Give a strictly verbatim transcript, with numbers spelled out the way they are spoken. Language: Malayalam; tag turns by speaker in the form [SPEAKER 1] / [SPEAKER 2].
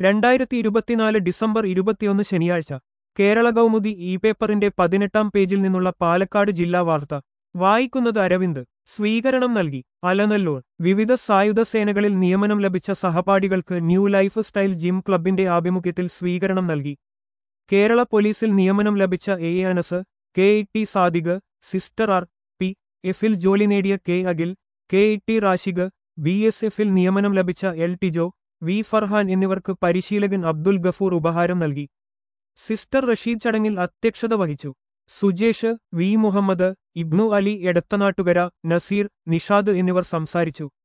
[SPEAKER 1] രണ്ടായിരത്തി ഇരുപത്തിനാല് ഡിസംബർ ഇരുപത്തിയൊന്ന് ശനിയാഴ്ച കേരള കൗമുദി ഇ പേപ്പറിന്റെ പതിനെട്ടാം പേജിൽ നിന്നുള്ള പാലക്കാട് ജില്ലാ വാർത്ത വായിക്കുന്നത് അരവിന്ദ് സ്വീകരണം നൽകി അലനല്ലൂർ വിവിധ സായുധ സേനകളിൽ നിയമനം ലഭിച്ച സഹപാഠികൾക്ക് ന്യൂ ലൈഫ് സ്റ്റൈൽ ജിം ക്ലബിന്റെ ആഭിമുഖ്യത്തിൽ സ്വീകരണം നൽകി കേരള പോലീസിൽ നിയമനം ലഭിച്ച A Anas K E T Sadiq സിസ്റ്റർ ആർ പി എഫിൽ ജോലി നേടിയ K Akhil K E T Rashiq B S എഫിൽ നിയമനം ലഭിച്ച എൽ ടിജോ വി ഫർഹാൻ എന്നിവർക്ക് പരിശീലകൻ അബ്ദുൽ ഗഫൂർ ഉപഹാരം നൽകി സിസ്റ്റർ റഷീദ് ചടങ്ങിൽ അധ്യക്ഷത വഹിച്ചു സുജേഷ് വി മുഹമ്മദ് ഇബ്നു അലി എടത്തനാട്ടുകര നസീർ നിഷാദ് എന്നിവർ സംസാരിച്ചു